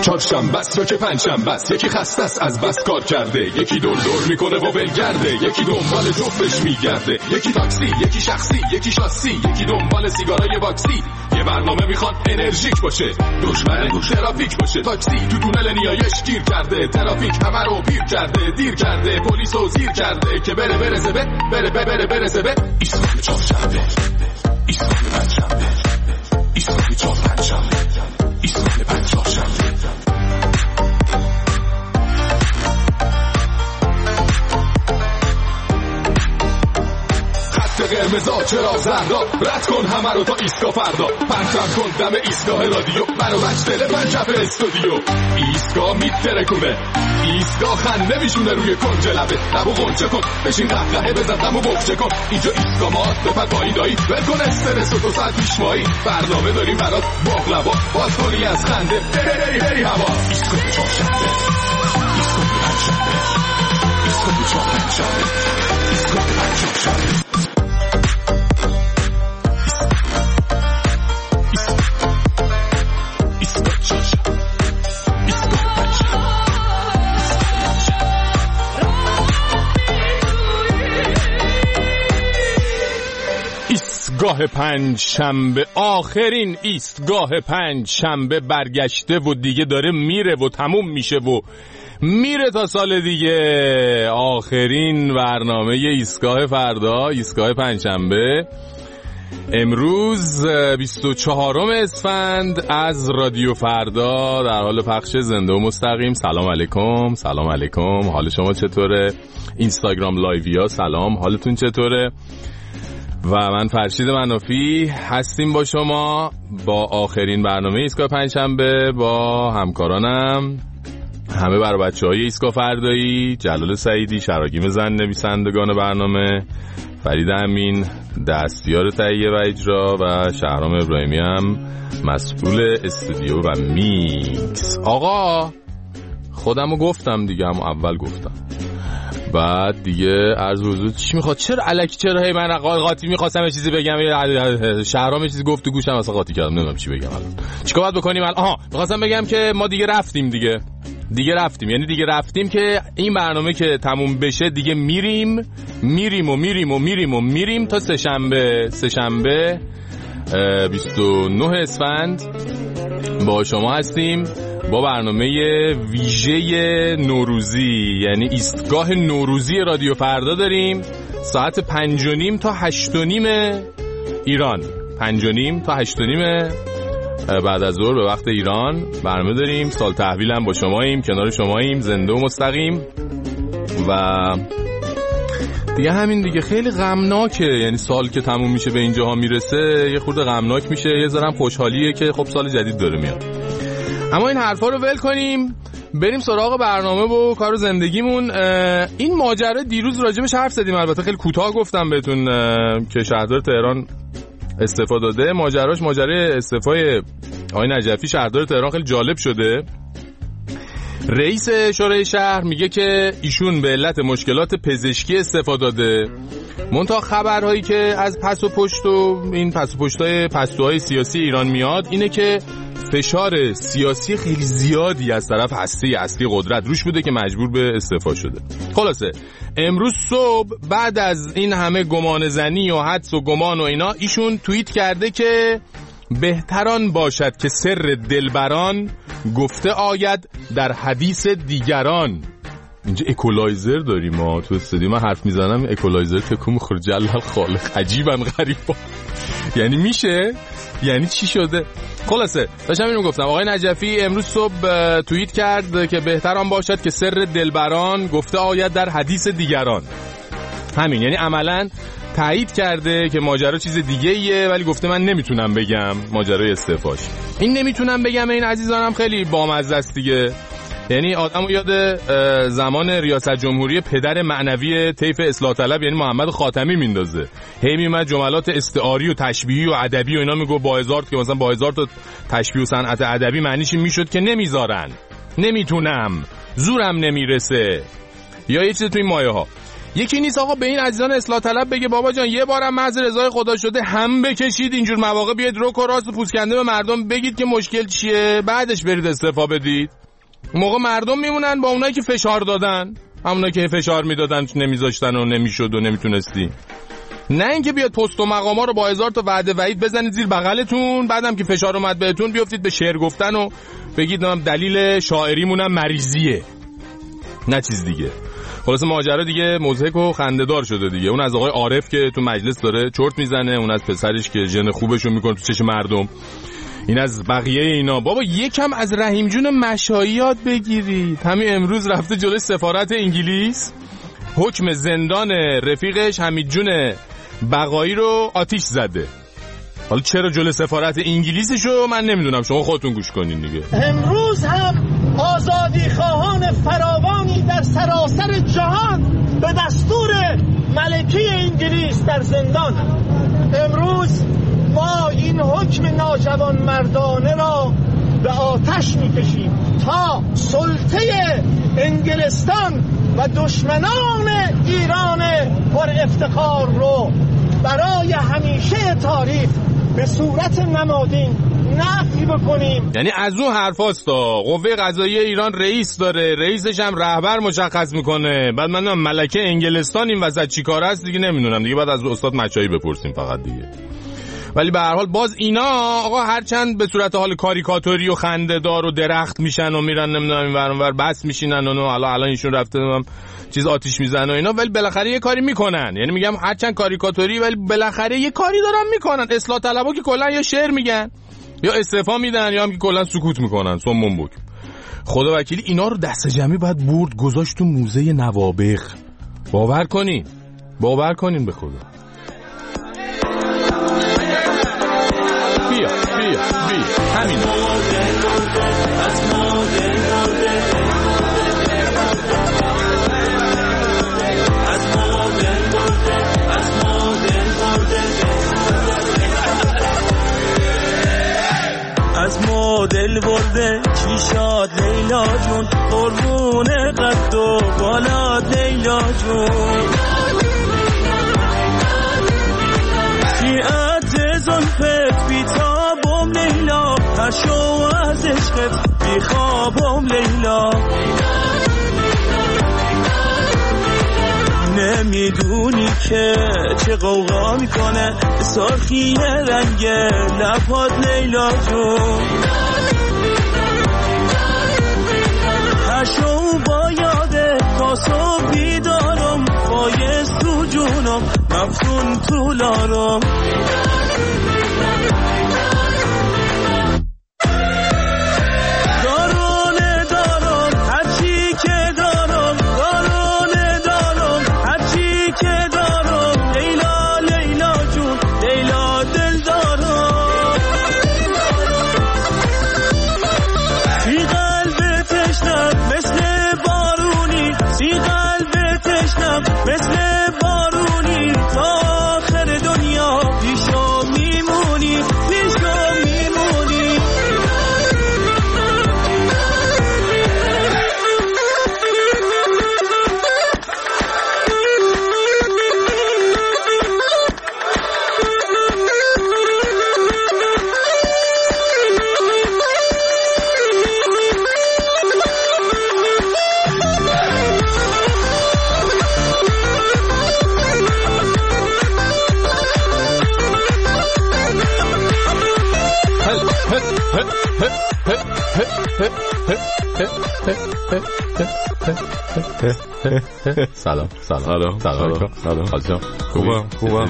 چهارشنبه است یا که پنجشنبه است، یکی خسته است از بس کار کرده، یکی دور میکنه و ولگرده، یکی دنبال جفتش میگرده، یکی تاکسی، یکی شخصی، یکی شاسی، یکی دنبال سیگارای باکسی. یه برنامه میخواد انرژیک باشه، دشمن ترافیک باشه. تاکسی تو تونل نیایش گیر کرده، ترافیک همه رو پیر کرده، دیر کرده، پلیسو زیر کرده که برسه به ایستگاه چهارشنبه، ایستگاه پنجشنبه، ایستگاه چهارشنبه، ایستگاه پنجشنبه. قرمزا چرا زردا، رد کن همه رو تا ایستگاه فردا، پرچم کن دم ایستگاه رادیو، منو مجدل پنجشنبه استودیو. ایستگاه میترکونه، ایستگاه خنده میشونه روی کنج لبه، لبو غنچه کن، بشین قهقهه بزن دمو بغچه کن. اینجا ایستگاه ماست، بپر پایین دایی، ول کن استرس و 2 ساعت پیش مایی. برنامه داریم برات باقلوا، باز کنی از خنده هی هوا. ایستگاه چهارشنبه، ایستگاه پنجشنبه، ایستگاه چهارشنبه، ایستگاه پنجشنبه. ایستگاه پنجشنبه، آخرین ایستگاه پنجشنبه برگشته و دیگه داره میره و تموم میشه و میره تا سال دیگه. آخرین برنامه ایستگاه فردا، ایستگاه پنجشنبه، امروز 24 اسفند از رادیو فردا در حال پخش زنده و مستقیم. سلام علیکم، سلام علیکم، حال شما چطوره؟ اینستاگرام لایویا سلام، حالتون چطوره؟ و من فرشید منافی هستیم با شما با آخرین برنامه ایستگاه پنجشنبه، با همکارانم همه برای بچه‌های ایستگاه فردایی، جلال سعیدی شراگیم زن نویسندگان برنامه، فرید امین دستیار تهیه و اجرا و شهرام ابراهیمی هم مسئول استودیو و میکس. آقا خودمو گفتم دیگه، هم اول گفتم، بعد دیگه عرض حضور چی میخواد؟ چرا الکی چرا هی من قاطی میخواستم یه چیزی بگم، شهرام یه چیزی گفت تو گوشم اصلا قاطی کردم، نمیدونم چی بگم الان. چیکار باید بکنیم الان؟ میخواستم بگم که ما دیگه رفتیم، دیگه رفتیم، یعنی دیگه رفتیم که این برنامه که تموم بشه دیگه میریم تا سه‌شنبه 29 اسفند با شما هستیم با برنامه ویژه نوروزی، یعنی ایستگاه نوروزی رادیو فردا داریم. ساعت 5:30 تا 8:30 ایران، 5:30 تا 8:30 بعد از ظهر به وقت ایران برنامه داریم. سال تحویل هم با شماییم، کنار شماییم، زنده و مستقیم. و دیگه همین دیگه، خیلی غمناکه، یعنی سال که تموم میشه به اینجاها میرسه یه خورده غمناک میشه، یه ذره خوشحالیه که خب سال جدید داره میاد. اما این حرفا رو ول کنیم، بریم سراغ برنامه و کار زندگیمون. این ماجرا دیروز راجبش حرف زدیم، البته خیلی کوتاه گفتم بهتون که شهردار تهران استعفا داده. ماجرای استعفای آقای نجفی شهردار تهران خیلی جالب شده. رئیس شورای شهر میگه که ایشون به علت مشکلات پزشکی استعفا داده. منتها خبرهایی که از پس و پشت و این پس و پشتای پستوهای سیاسی ایران میاد اینه که فشار سیاسی خیلی زیادی از طرف هسته اصلی قدرت روش بوده که مجبور به استعفا شده. خلاصه امروز صبح بعد از این همه گمان زنی و حدس و گمان و اینا، ایشون توییت کرده که بهتران باشد که سر دلبران گفته آید در حدیث دیگران. اینجا اکولایزر داریم ما تو استودیو، من حرف میزنم اکولایزر تکون میخوره. جلال خالق، عجیبا غریبا. یعنی میشه؟ یعنی چی شده؟ خلاصه داشتم اینو گفتم، آقای نجفی امروز صبح توییت کرد که بهتران باشد که سر دلبران گفته آید در حدیث دیگران. همین، یعنی عملاً تایید کرده که ماجرا چیز دیگه ایه، ولی گفته من نمیتونم بگم ماجرای استعفاش. این نمیتونم بگم این عزیزانم خیلی بامزه است دیگه. یعنی آدمو یاد زمان ریاست جمهوری پدر معنوی طیف اصلاح طلب یعنی محمد خاتمی میندازه. هی میومد جملات استعاری و تشبیهی و ادبی و اینا میگه با هزار که مثلا با هزار تا تشبیه و صنعت ادبی معنیش میشد که نمیذارن، نمیتونم، زورم نمیرسه، یا یه چیز تو این مایه ها. یکی نیست آقا به این عزیزان اصلاح طلب بگه بابا جان یه بارم محض رضای خدا شده هم بکشید، اینجور مواقع بیاید رک و راست و پوسکنده به مردم بگید که مشکل چیه، بعدش برید استعفا بدید. موقع مردم میمونن با اونایی که فشار دادن، همونایی که فشار میدادن نمیذاشتن و نمیشد و نمیتونستی. نه اینکه بیاد پست و مقاما رو با هزار تا وعده وعید بزنید زیر بغلتون، بعدم که فشار اومد بهتون بیافتید به شعر گفتن و بگید دلیل شاعریمونم مریضیه، نه چیز دیگه. خلاص ماجرا دیگه مضحک و خنده‌دار شده دیگه. اون از آقای عارف که تو مجلس داره چرت میزنه، اون از پسرش که ژن خوبشو میکنه تو چشم مردم، این از بقیه اینا. بابا یکم از رحیم جون مشایی یاد بگیرید. همین امروز رفته جلوی سفارت انگلیس، حکم زندان رفیقش حمید جون بقایی رو آتیش زده. حالا چرا جلوی سفارت انگلیسشو من نمیدونم، شما خودتون گوش کنین دیگه. امروز هم آزادی خواهان فراوانی در سراسر جهان به دستور ملکه انگلیس در زندان. امروز ما این حکم ناجوان مردانه را به آتش میکشیم تا سلطه انگلستان و دشمنان ایران پر افتخار رو برای همیشه تاریخ به صورت نمادین نفی بکنیم. یعنی از اون حرفاستا قوه قضاییه ایران رئیس داره، رئیسش هم رهبر مشخص میکنه، بعد من ملکه انگلستان این وسط چی کار است دیگه نمیدونم دیگه، بعد از استاد مچایی بپرسیم فقط دیگه. ولی به هر حال باز اینا آقا هرچند به صورت حال کاریکاتوری و خنده‌دار و درخت میشن و میرن نمیدونم این ور اون ور بس میشینن و الان ایشون رفته چیز آتیش میزنه و اینا، ولی بالاخره یه کاری میکنن. یعنی میگم هرچند کاریکاتوری ولی بالاخره یه کاری دارن میکنن. اصلاح طلبا که کلا یا شعر میگن یا استعفا میدن یا هم که کلا سکوت میکنن صمم بک. خدا وکیلی اینا رو دست جمعی باید برد گذاشت تو موزه نوابغ. باور کنین به خدا. بیا همین از ما دل برده چی شاد لیلا جون، قربون قد و بالات لیلا جون، شیعت زلفت بیتابم لیلا، پشو از عشقت بیخوابم لیلا، نمیدونی که چه قوقا میکنه سرخی رنگ لبات لیلا جون، پشو با یاده تاسو بیدارم، فایز تو جونم مفتون تو لارم، مثل بارونی تا آخر دنیا پیشو میمونی. سلام. خوبم.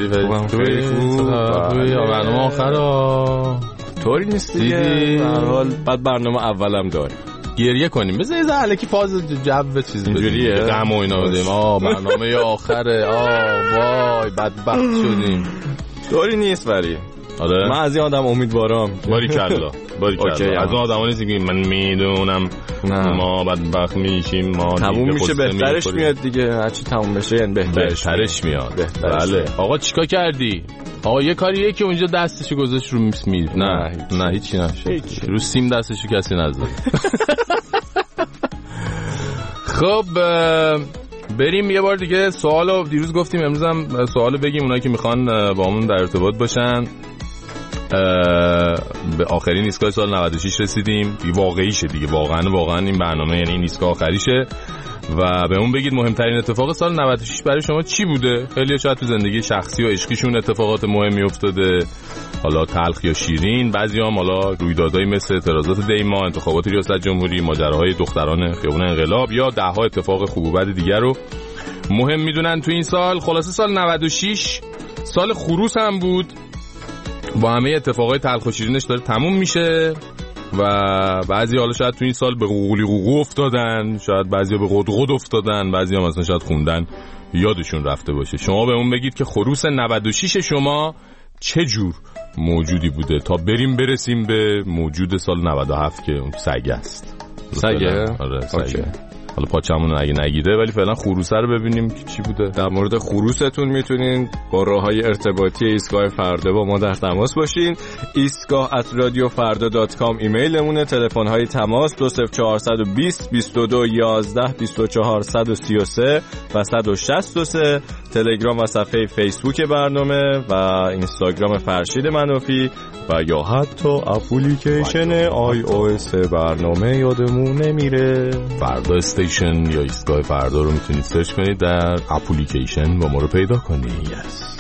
برنامه آخر طوری نیست دیگه. به هر حال بعد برنامه اولم داریم. گریه کنیم. بذار یه الکی فاز جو چیز اینجوریه غم و اینا بدیم. برنامه آخره. وای بدبخت شدیم. طوری نیست ولی. آره. من از این آدم امیدوارم. باریکلا. از آدمانی نیست که من میدونم ما بدبخت میشیم، ما تموم میشه بهترش میاد دیگه. هرچی تموم بشه یعنی بهترش میاد. بله. آقا چیکار کردی؟ آقا یه کاریه که اونجا دستشو گذاشت رو میز. نه هیچی نشه. رو سیم دستشو کسی نذاره. خب بریم یه بار دیگه سوالو دیروز گفتیم، امروز هم سوالو بگیم اونایی که میخوان با همون در ارتباط باشن. به آخرین ایستگاه سال 96 رسیدیم، واقعیشه دیگه، واقعا این برنامه یعنی این ایستگاه آخریشه و به اون بگید مهمترین اتفاق سال 96 برای شما چی بوده؟ خیلی شاید تو زندگی شخصی و عشقیشون اتفاقات مهمی افتاده، حالا تلخ یا شیرین، بعضیام حالا رویدادهای مثل اعتراضات دیما، انتخابات ریاست جمهوری، ماجراهای دختران خیابون انقلاب یا ده‌ها اتفاق خوب و بد دیگر رو مهم میدونن تو این سال. خلاصه سال 96 سال خروس هم بود، با همه اتفاقای تلخ و شیرینش داره تموم میشه و بعضی حالا شاید تو این سال به قوقولی افتادن، شاید بعضیا به قدقد افتادن، بعضیا مثلا شاید خوندن یادشون رفته باشه. شما به اون بگید که خروس 96 شما چه جور موجودی بوده تا برسیم به موجود سال 97 که اون سگه است. سگه؟ آره سگه. حالا پاچمون اگه نگیره، ولی فعلا خروسه رو ببینیم که چی بوده. در مورد خروستون میتونین با راههای ارتباطی ایستگاه فردا با ما در تماس باشین. ایستگاه@radiofarda.com ایمیلمونه. تلفن‌های تماس 20420 22 11 24 133 و 163. تلگرام و صفحه فیسبوک برنامه و اینستاگرام فرشید منافی و یا حتی اپلیکیشن iOS برنامه یادمون نمیره. فردا استیشن یا ایستگاه فردا رو میتونید سرچ کنید در اپلیکیشن و ما رو پیدا کنید.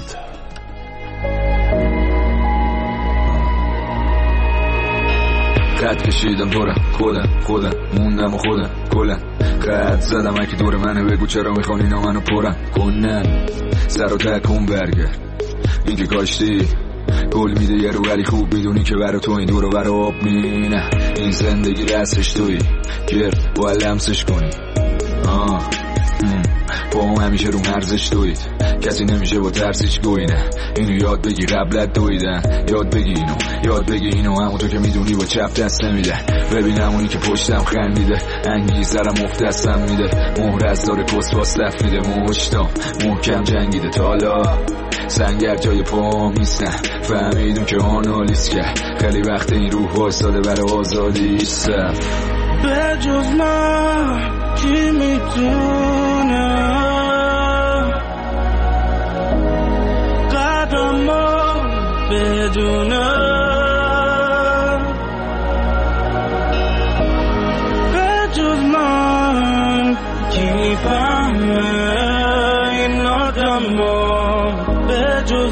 خط کشیدم دورم خودم موندم و خودم کلن خط زدم اگه دور منه بگو چرا میخوان اینا منو پرن کنن سر و تکون برگرد این که کاشتی گل میده یه رو ولی خوب میدونی که برا تو این دور و برا آب نه این زندگی رسش توی گرد باید لمسش کنی با هم همیشه رو مرزش دوید کسی نمیشه با ترسیش گوینه اینو یاد بگی قبلت دویدن یاد بگی اینو همونطور که میدونی با چپ دست نمیده ببینم اونی که پشتم خندیده انگیزرم افت دستم میده مهر از داره کسواس دف میده مشتام محکم جنگیده تالا سنگر جای پام نیستن فهمیدون که آنالیز کرد خیلی وقت این روح وایستاده برای آزادی سر به جز من کی میتونه قدمو بدونه به جز من کی فهمه این آدمو به جز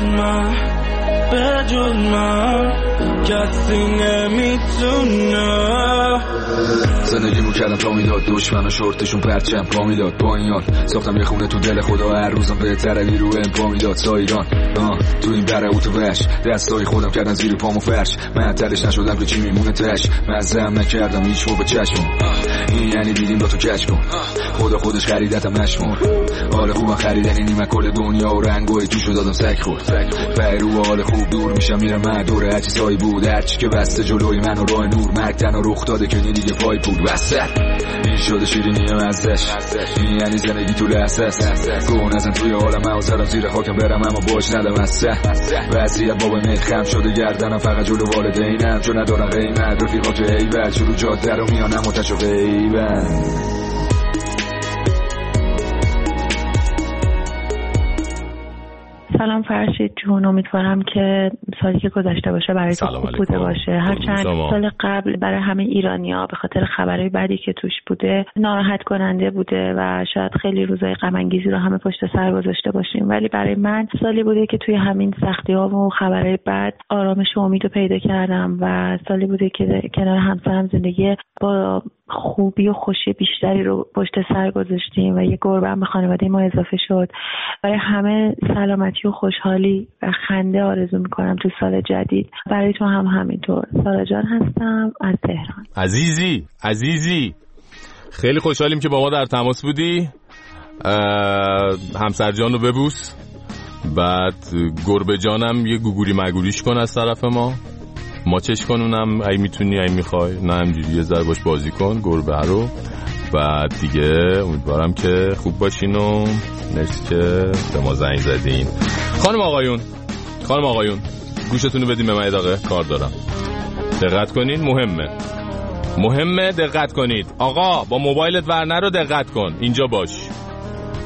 من کسی نمیتونه زندگیمو کردم تا میداد دشمن و شورتشون پرچم پا میداد با این حال ساختم یه خونه تو دل خدا هر روزم به تروی رو پا میداد سایران تو این بره اتوبش دستای خودم کردن زیر پامو فرش من ترش نشدم که چی میمونه تش مزم نکردم هیچ موقع چشم این یعنی دیدیم با تو کش کن خدا خودش خریدتم نشمون حال خوبم خریدنی نیمه کل دنیا و رنگوی توشو دادم سک خورد فرو حال خوب دور میشم میرم من دوره هرچی سایی بود هرچی که بسته جلوی من و راه نور مرگ تنها رخ داده که دیگه پای بود وسط این شده شیرینی مزدش این یعنی زندگی تو لحظه است گون ازم توی حالم موزرم زیر خاکم برم اما باش ندم اصلا وضعیت بابا میخم شده گردنم فقط جلو والدینم چون ندارم قیمت رفیقات ایول شروع جاده رو میانم متش و غیبن سلام فرشید جون، امیدوارم که سالی که گذشته باشه برای تو خوب بوده باشه. هرچند سال قبل برای همه ایرانی‌ها به خاطر خبرهای بدی که توش بوده ناراحت کننده بوده و شاید خیلی روزای غم انگیزی رو همه پشت سر گذاشته باشیم، ولی برای من سالی بوده که توی همین سختی‌ها و خبرهای بد آرامش و امید رو پیدا کردم و سالی بوده که کنار همسرم زندگی با خوبی و خوشی بیشتری رو پشت سر گذاشتیم و یه گربه هم به خانواده ما اضافه شد. برای همه سلامتی و خوشحالی و خنده آرزو میکنم تو سال جدید. برای تو هم همینطور. سارا جان هستم از تهران. عزیزی خیلی خوشحالیم که با ما در تماس بودی. همسر جان رو ببوس، بعد گربه جانم یه گوگوری مگوریش کن از طرف ما چش کن اونم ای میتونی ای میخوای، نه همجوری یه ذره باش بازی کن گربه رو. بعد دیگه امیدوارم که خوب باشین و مرسی که به ما زنگ زدین. خانم آقایون گوشتون رو بدین به من، اداره کار دارم. دقت کنین، مهمه دقت کنید. آقا با موبایلت ورنه رو دقت کن، اینجا باش.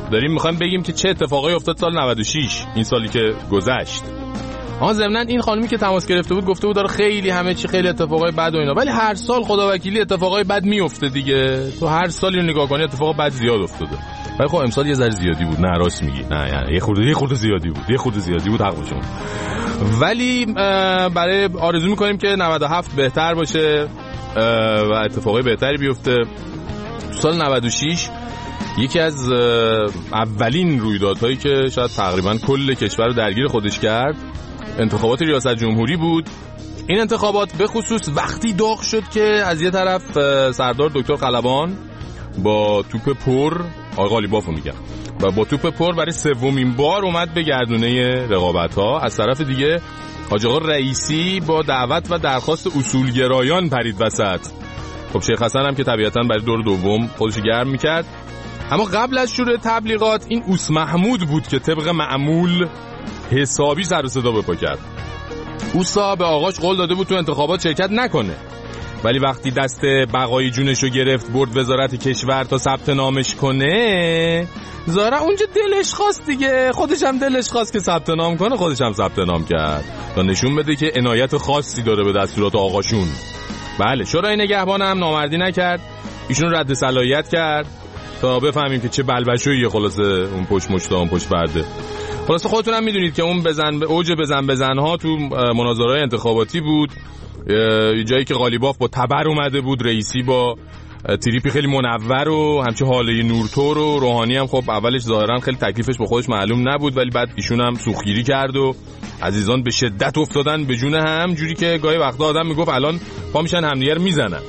داریم میخوایم بگیم که چه اتفاقایی افتاد سال 96، این سالی که گذشت. ضمناً این خانمی که تماس گرفته بود گفته بود داره خیلی همه چی خیلی اتفاقای بد و اینا، ولی هر سال خداوکیلی اتفاقای بد میفته دیگه. تو هر سالی رو نگاه کنی اتفاق بد زیاد افتاده، ولی خب امسال یه ذره زیادی بود. نه راست میگی، نه یعنی یه خورده زیادی بود حق باشه. ولی برای آرزو میکنیم که 97 بهتر باشه و اتفاقای بهتری بیفته. تو سال 96 یکی از اولین رویدادهایی که شاید تقریبا کل کشور رو درگیر خودش کرد انتخابات ریاست جمهوری بود. این انتخابات به خصوص وقتی داغ شد که از یه طرف سردار دکتر خلبان با توپ پر، آقای قالیبافو میگم، و با توپ پر برای سومین بار اومد به گردونه رقابت‌ها. از طرف دیگه حاج آقا رئیسی با دعوت و درخواست اصولگرایان پرید وسط. خب شیخ حسن هم که طبیعتاً برای دور دوم خودش گرم میکرد. اما قبل از شروع تبلیغات این اوس محمود بود که طبق معمول حسابی سر و صدا بپا کرد. اوسا به آقاش قول داده بود تو انتخابات شرکت نکنه، ولی وقتی دست بقای جونشو گرفت برد وزارت کشور تا ثبت نامش کنه، ظاهرا اونجا دلش خواست دیگه، خودش هم دلش خواست که ثبت نام کنه، خودش هم ثبت نام کرد تا نشون بده که عنایت خاصی داره به دستورات آقاشون. بله، شورای نگهبان هم نامردی نکرد، ایشون رد صلاحیت کرد تا بفهمیم که چه بلبشویه خلاصه اون پشت مشتا اون پشت پرده. خلاصه خودتون هم میدونید که اون اوج بزنها تو مناظره‌های انتخاباتی بود، جایی که قالیباف با تبر اومده بود، رئیسی با تریپی خیلی منور و همچه حاله نورتور و روحانی هم خب اولش ظاهرا خیلی تکلیفش با خودش معلوم نبود، ولی بعد ایشون هم سوخگیری کرد و عزیزان به شدت افتادن به جون هم، جوری که گاهی وقتا آدم میگفت الان پا میشن همدیگر میزنن.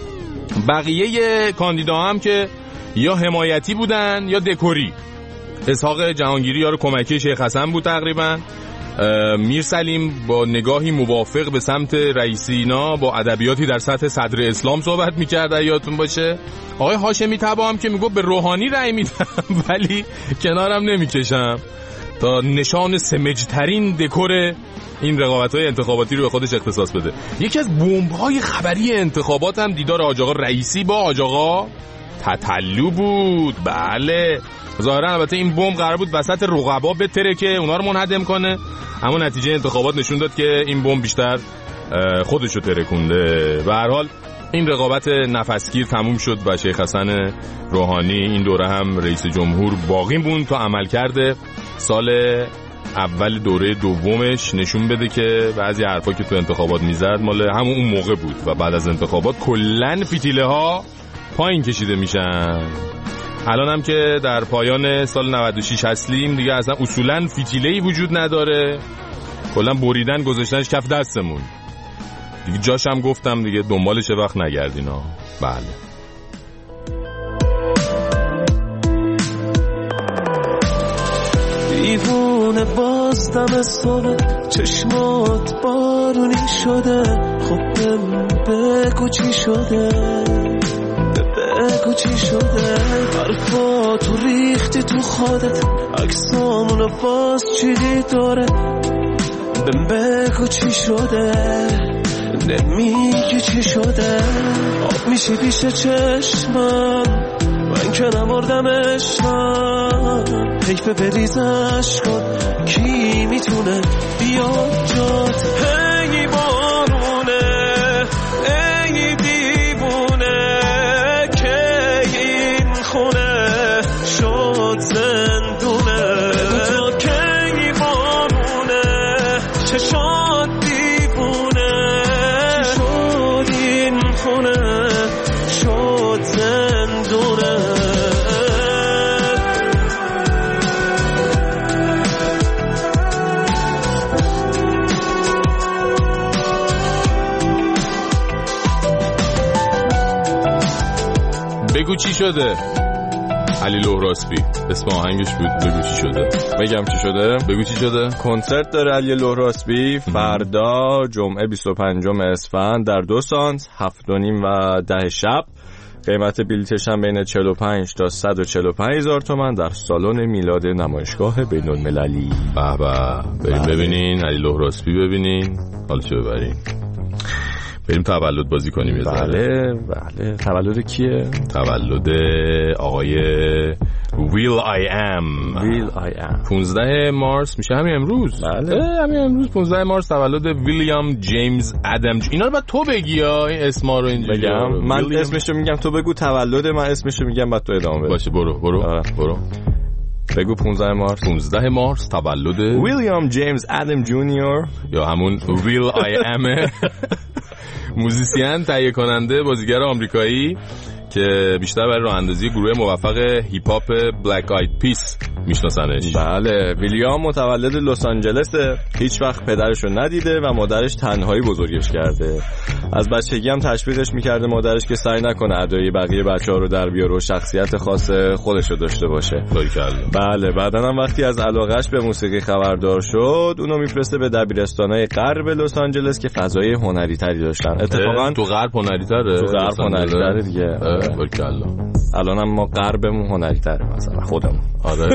بقیه کاندیدا هم که یا حمایتی بودن یا دکوری. اسحاق جهانگیری یارو کمکی شیخ حسن بود تقریبا. میرسلیم با نگاهی موافق به سمت رئیسینا با ادبیاتی در سطح صدر اسلام صحبت میکرد، یادتون باشه. آقای هاشمی طبا هم که میگفت به روحانی رأی میدم ولی کنارم نمیکشم، تا نشان سمجترین دکور این رقابت‌های انتخاباتی رو به خودش اختصاص بده. یکی از بمب‌های خبری انتخابات هم دیدار حاج آقا رئیسی با حاج آقا تتلو بود. بله، ظاهرا البته این بمب قرار بود وسط رقبا بتره که اونا رو منهدم کنه، اما نتیجه انتخابات نشون داد که این بمب بیشتر خودش رو ترکونده. به هر حال این رقابت نفسگیر تموم شد و شیخ حسن روحانی این دوره هم رئیس جمهور باقی موند تا عملکرد سال اول دوره دومش نشون بده که بعضی حرفا که تو انتخابات میزد مال همون اون موقع بود و بعد از انتخابات کلن فتیله ها پایین کشیده میشن. الان هم که در پایان سال 96 هستیم دیگه اصلا اصولا فتیله‌ای وجود نداره، کلا بریدن گذاشتنش کف دستمون دیگه. جاش هم گفتم دیگه دنبالش وقت نگردین ها. بله، دیوونه باستم صبح چشمات بارونی شده، خب بگو چی شده، بگو چی شده، حرفا تو ریختی تو خودت، عکسامونو باز چیدی داره، بگو چی شده، نمیگی چی شده، آب میشی پیش چشمم، من که نمردم عشقم، حیف بریزش کن، کی میتونه بیاد جات، هی بارونه ای دیوونه که این خونه شد زندونه، تو کی بارونه چشات دیوونه، چی شد این خونه شد زندونه. بگو چی شده، علی لهراسبی اسم آهنگش بود. بگو چی شده، بگم چی شده، بگو چی شده. کنسرت داره علی لهراسبی فردا جمعه 25 اسفند در 2 سانس 7:30 و 10 شب. قیمت بلیتش هم بین 45 تا 145 هزار تومان در سالن میلاد نمایشگاه بین المللی. به به، بریم ببینین علی لهراسبی، ببینین حالا چه ببرین، بریم تولد بازی کنیم. بله بله. تولد کیه؟ تولد آقای Will I Am. 15 مارس میشه همین امروز. بله همین امروز 15 مارس تولد ویلیام جیمز ادم. اینا رو بعد تو بگی یا این اسما رو اینجوری بگم؟ من اسمشو میگم تو بگو تولد، من اسمشو میگم بعد تو ادامه بده. باشه برو بگو 15 مارس تولد ویلیام جیمز ادم جونیور یا همون ویل آی ام، موزیسین، تهیه کننده، بازیگر آمریکایی که بیشتر برای راه اندازی گروه موفق هیپ هاپ بلک آید پیس میشناسنش. بله ویلیام متولد لس آنجلسه، هیچ وقت پدرشو ندیده و مادرش تنهایی بزرگش کرده. از بچگی هم تشویقش میکرده مادرش که سعی نکنه ادای بقیه بچه‌ها رو در بیاره و شخصیت خاص خودش رو داشته باشه. بله بعدن هم وقتی از علاقهش به موسیقی خبردار شد اونو میفرسته به دبیرستانای غرب لس آنجلس که فضای هنری تری داشتن. اتفاقا تو غرب هنری تره، تو غرب هنری تره دیگه. الانم ما غربمون هنری تره مثلا خودمون. آره.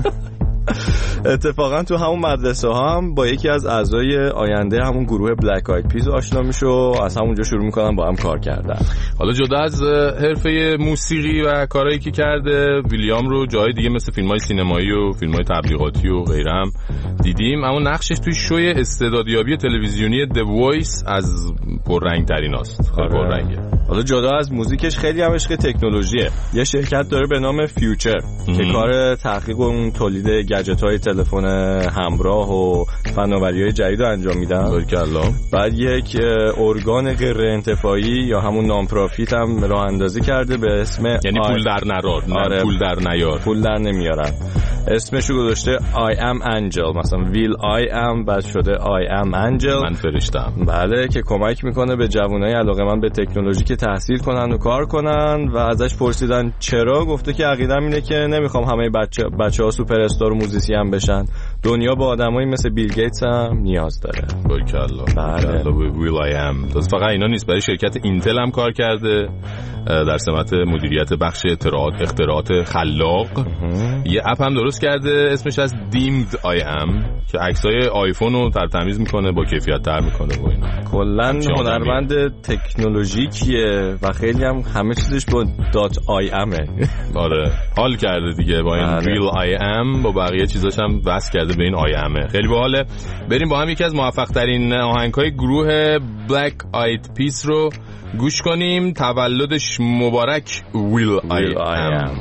اتفاقا تو همون مدرسه ها هم با یکی از اعضای آینده همون گروه بلک آید پیز آشنا میشه و از همونجا شروع میکنن با هم کار کردن. حالا جدا از حرفه موسیقی و کارهایی که کرده، ویلیام رو جای دیگه مثل فیلم‌های سینمایی و فیلم‌های تبلیغاتی و غیره هم دیدیم، اما نقشش توی شوی استعدادیابی تلویزیونی The Voice از پررنگ‌تریناست. خیلی پررنگه. حالا جدا از موزیکش خیلی هم عشق تکنولوژیه. یه شرکت داره به نام فیوچر که کار تحقیق و اون تولید گجت‌های تلفن همراه و فناوری‌های جدید رو انجام میدن. بعد یک ارگان غیر انتفاعی یا همون نانپرافیت هم راه اندازی کرده به اسم یعنی پول در نراد. آره. پول در نیار، پول در نمیارن. اسمشو گذاشته I am Angel، مثلا Will I am بعد شده I am Angel، من فرشتم. بله که کمک میکنه به جوانای علاقه‌مند به تکنولوژی که تحصیل کنن و کار کنن. و ازش پرسیدن چرا، گفته که عقیده‌م اینه که نمیخوام همه بچه‌ها سوپر استار و موزیسین بشن، دنیا با آدمایی مثل بیل گیتس هم نیاز داره. بله ویل آی ام. فقط اینا نیست، برای شرکت اینتل هم کار کرده در سمت مدیریت بخش اختراعات خلاق. یه اپ هم درست کرده اسمش از دیمد آی ام که عکسای آیفون رو ترتمیز میکنه، با کیفیت تر میکنه و اینا. کلا هنرمند تکنولوژیکیه و خیلی هم همه چیزش با دات آی امه. آره حال کرده دیگه با این ویل آی ام، با بقیه چیزاش هم وصل کرده به این آی امه. خیلی باحاله. بریم با هم یکی از موفق ترین آهنگ‌های گروه بلک آید پیس رو گوش کنیم. تولدش مبارک ویل آی ام.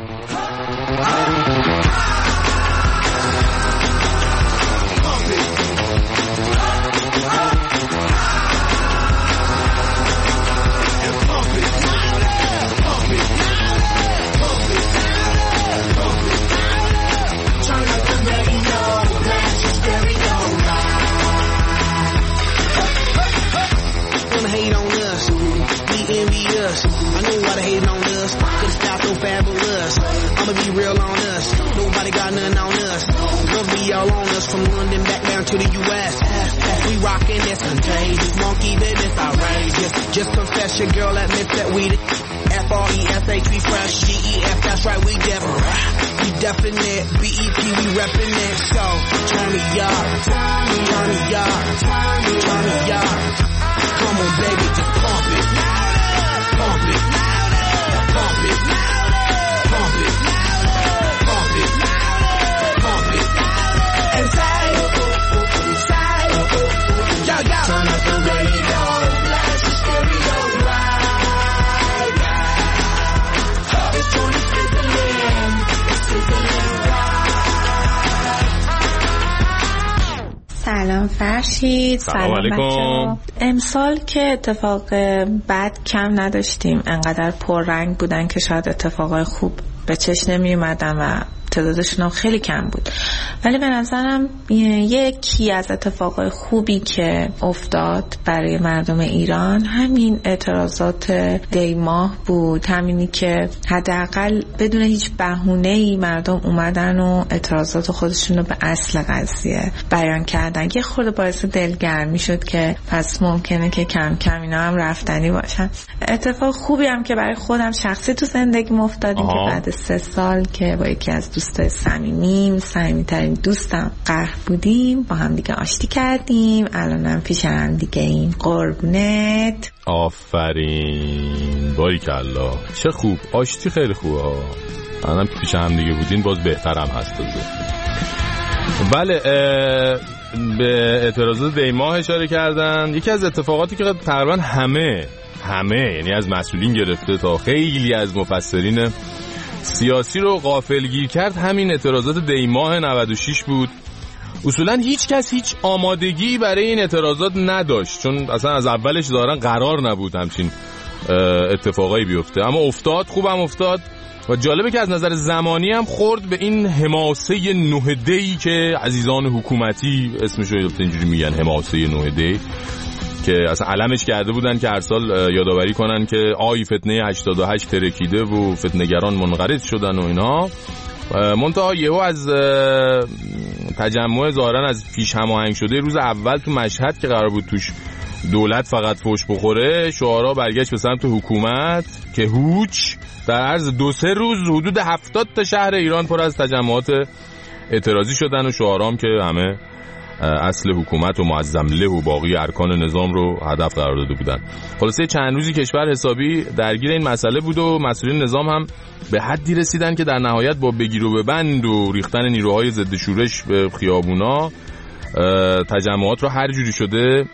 From London back down to the U.S. We rockin' this contagious, monkey business outrageous. Just confess your girl admits that we the F-R-E-S-H, we fresh, G-E-F, that's right, we different. We definite, B-E-P, we reppin' it. So, turn me up, turn me up, turn me up. Come on, baby, just pump it, pump it, pump it, pump it, pump it, pump it. And say, yo, yo. Turn up the radio, blast the stereo right now. It's on the Switzerland right. سلام فرشید. سلام علیکم. امسال که اتفاق بد کم نداشتیم، انقدر پررنگ بودن که شاید اتفاقای خوب به چشم نمی اومدن و تعدادشون هم خیلی کم بود، ولی به نظرم یکی از اتفاقای خوبی که افتاد برای مردم ایران همین اعتراضات دی ماه بود. همینی که حداقل بدون هیچ بهونه‌ای مردم اومدن و اعتراضات خودشون رو به اصل قضیه بیان کردن. یه خورده باعث دلگرمی شد که پس ممکنه که کم کم اینا هم رفتنی باشن. اتفاق خوبی هم که برای خودم شخصی تو زندگی افتادیم که بعد 3 سال که با یکی از دوستای صمیمی‌ترین دوستم قهر بودیم، با هم دیگه آشتی کردیم. الانم پیش هم دیگه این. قربونت. آفرین، باریکالله، چه خوب. آشتی خیلی خوبه ها. منم پیش هم دیگه بودین باز بهترم هست. بله، به اعتراضات دیماه اشاره کردن. یکی از اتفاقاتی که تقریبا همه یعنی از مسئولین گرفته تا خیلی از مفسرین سیاسی رو غافلگیر کرد، همین اعتراضات دیماه 96 بود. اصولا هیچ کس هیچ آمادگی برای این اعتراضات نداشت، چون اصلا از اولش ظاهرا قرار نبود همچین اتفاقایی بیفته، اما افتاد، خوبم افتاد. و جالبه که از نظر زمانی هم خورد به این حماسه 9 دی که عزیزان حکومتی اسمش رو اینجوری میگن، حماسه 9 دی، که اصلا علمش کرده بودن که هر سال یادآوری کنن که آی فتنه 88 ترکیده و فتنه‌گران منقرض شدن و اینا. منتها یهو از تجمع ظاهرا از پیش هماهنگ شده روز اول تو مشهد که قرار بود توش دولت فقط فوش بخوره، شعارا برگشت به سمت حکومت که هوچ. در عرض 2-3 روز حدود 70 تا شهر ایران پر از تجمعات اعتراضی شدن و شعارام که همه اصل حکومت و معظم له و باقی ارکان نظام رو هدف قرار داده بودن. خلاصه چند روزی کشور حسابی درگیر این مسئله بود و مسئولین نظام هم به حدی رسیدن که در نهایت با بگیر و ببند و ریختن نیروهای ضد شورش به خیابونا تجمعات رو هر جوری شده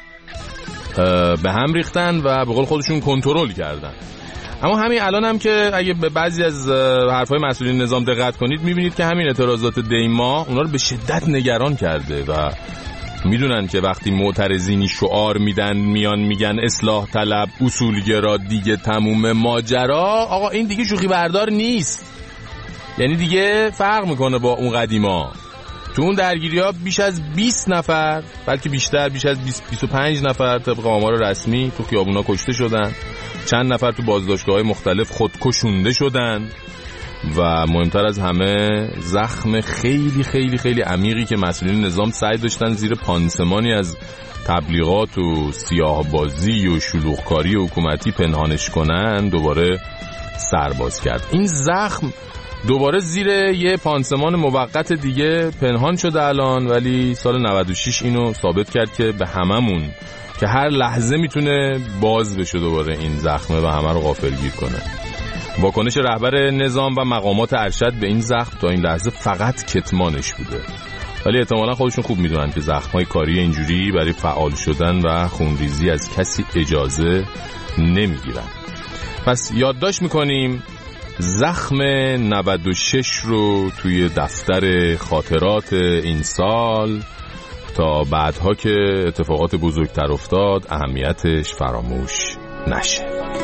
به هم ریختن و به قول خودشون کنترل کردن. اما همین الان هم که اگه به بعضی از حرفای مسئولین نظام دقت کنید میبینید که همین اعتراضات دیما اونا رو به شدت نگران کرده و میدونن که وقتی معترضینی شعار میدن میان میگن اصلاح طلب، اصولگرا، دیگه تموم ماجرا، آقا این دیگه شوخی بردار نیست. یعنی دیگه فرق میکنه با اون قدیما. تو اون درگیری‌ها بیش از 20 نفر، بلکه بیشتر، بیش از 25 نفر طبق آمار رسمی تو خیابونا کشته شدن، چند نفر تو بازداشتگاه‌های مختلف خودکشونده شدن و مهمتر از همه زخم خیلی خیلی خیلی عمیقی که مسئولین نظام سعی داشتن زیر پانسمانی از تبلیغات و سیاه‌بازی و شلوغکاری حکومتی پنهانش کنن دوباره سرباز کرد. این زخم دوباره زیر یه پانسمان موقت دیگه پنهان شده الان، ولی سال 96 اینو ثابت کرد که به هممون که هر لحظه میتونه باز بشه دوباره این زخمه و همه رو غافلگیر کنه. واکنش رهبر نظام و مقامات ارشد به این زخم تا این لحظه فقط کتمانش بوده، ولی احتمالا خودشون خوب میدونن که زخم‌های کاری اینجوری برای فعال شدن و خونریزی از کسی اجازه نمیگیرن. پس یادداشت میکنیم زخم 96 رو توی دفتر خاطرات این سال تا بعدها که اتفاقات بزرگتر افتاد اهمیتش فراموش نشه.